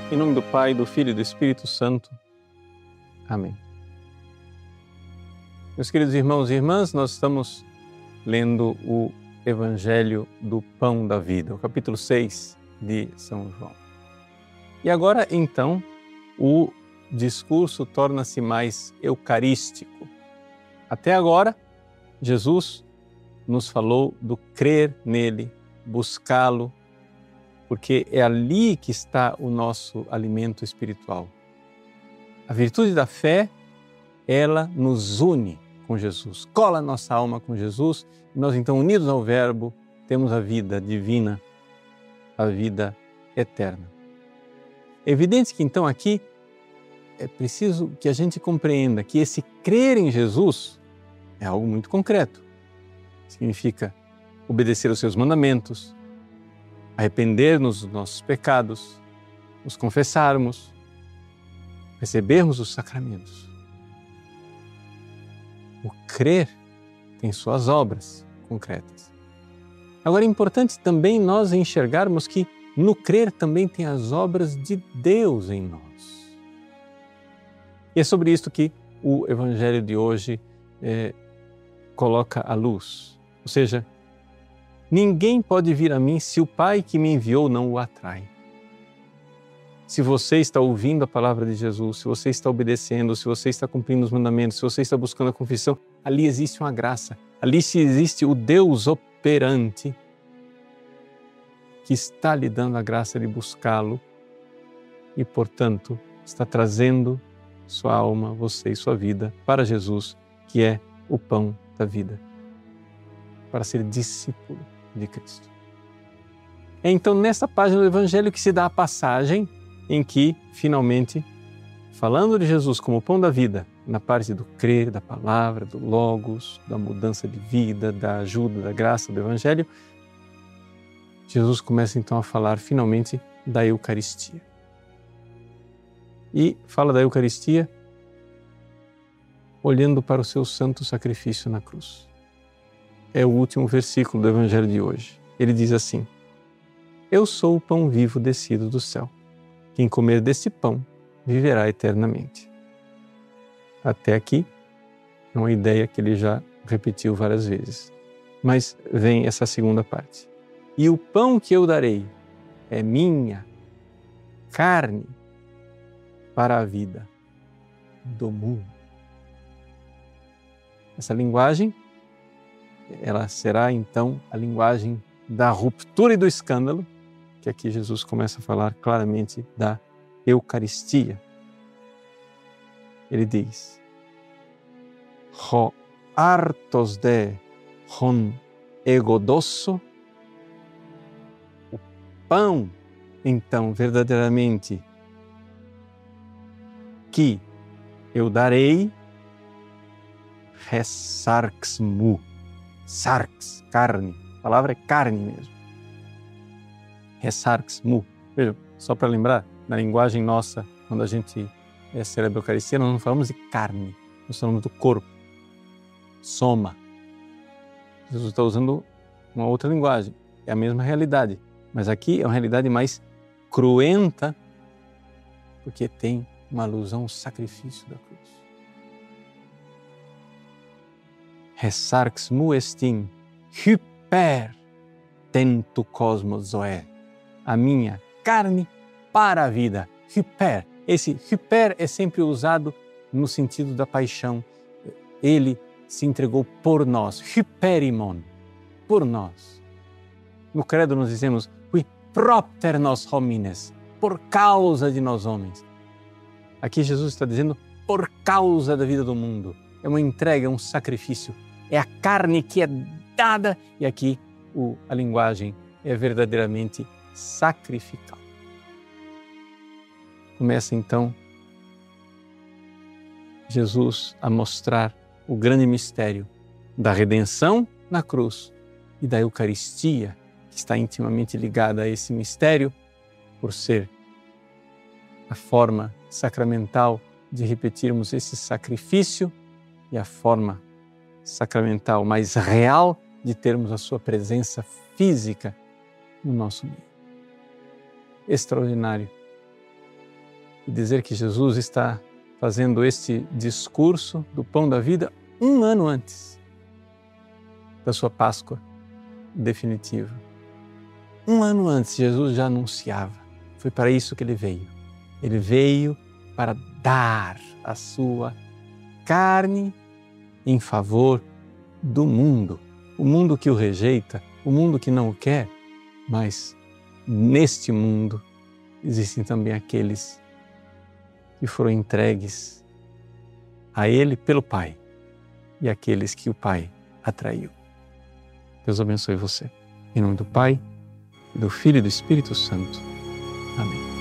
Em nome do Pai, do Filho e do Espírito Santo. Amém. Meus queridos irmãos e irmãs, nós estamos lendo o Evangelho do Pão da Vida, o capítulo 6 de São João. E agora, então, o discurso torna-se mais eucarístico. Até agora, Jesus nos falou do crer nele, buscá-lo, porque é ali que está o nosso alimento espiritual. A virtude da fé, ela nos une com Jesus, cola nossa alma com Jesus, e nós então, unidos ao Verbo, temos a vida divina, a vida eterna. É evidente que então aqui é preciso que a gente compreenda que esse crer em Jesus é algo muito concreto. Significa obedecer aos seus mandamentos, arrepender-nos dos nossos pecados, nos confessarmos, recebermos os sacramentos. O crer tem suas obras concretas. Agora é importante também nós enxergarmos que no crer também tem as obras de Deus em nós. E é sobre isso que o Evangelho de hoje coloca à luz. Ou seja, ninguém pode vir a mim se o Pai que me enviou não o atrai. Se você está ouvindo a palavra de Jesus, se você está obedecendo, se você está cumprindo os mandamentos, se você está buscando a confissão, ali existe uma graça. Ali existe o Deus operante que está lhe dando a graça de buscá-lo e, portanto, está trazendo sua alma, você e sua vida para Jesus, que é o pão da vida, para ser discípulo de Cristo. É então nessa página do Evangelho que se dá a passagem em que, finalmente, falando de Jesus como o pão da vida, na parte do crer, da palavra, do logos, da mudança de vida, da ajuda, da graça do Evangelho, Jesus começa então a falar finalmente da Eucaristia. E fala da Eucaristia olhando para o seu santo sacrifício na cruz. É o último versículo do Evangelho de hoje. Ele diz assim: Eu sou o pão vivo descido do céu. Quem comer desse pão viverá eternamente. Até aqui é uma ideia que ele já repetiu várias vezes. Mas vem essa segunda parte. E o pão que eu darei é minha carne para a vida do mundo. Essa linguagem, ela será então a linguagem da ruptura e do escândalo, que aqui Jesus começa a falar claramente da Eucaristia. Ele diz: Ho artos de hon egodosso. O pão, então, verdadeiramente, que eu darei, resarxmu, sarx, carne, a palavra é carne mesmo. Resarxmu. Veja, só para lembrar, na linguagem nossa, quando a gente celebra a Eucaristia, nós não falamos de carne, nós falamos do corpo. Soma. Jesus está usando uma outra linguagem, é a mesma realidade, mas aqui é uma realidade mais cruenta, porque tem uma alusão ao sacrifício da cruz. Resarxmu estin hyper tento cosmos zoe. A minha carne para a vida. Hyper. Esse hyper é sempre usado no sentido da paixão. Ele se entregou por nós. Hyperimon. Por nós. No credo nós dizemos qui propter nos homines. Por causa de nós homens. Aqui Jesus está dizendo por causa da vida do mundo. É uma entrega, é um sacrifício. É a carne que é dada. E aqui a linguagem é verdadeiramente sacrificial. Começa então Jesus a mostrar o grande mistério da redenção na cruz e da Eucaristia, que está intimamente ligada a esse mistério, por ser a forma sacramental de repetirmos esse sacrifício e a forma sacramental mais real de termos a sua presença física no nosso meio. Extraordinário e dizer que Jesus está fazendo este discurso do pão da vida 1 ano antes da sua Páscoa definitiva. 1 ano antes, Jesus já anunciava. Foi para isso que ele veio. Ele veio para dar a sua carne em favor do mundo. O mundo que o rejeita, o mundo que não o quer, mas neste mundo existem também aqueles que foram entregues a Ele pelo Pai e aqueles que o Pai atraiu. Deus abençoe você. Em nome do Pai, do Filho e do Espírito Santo. Amém.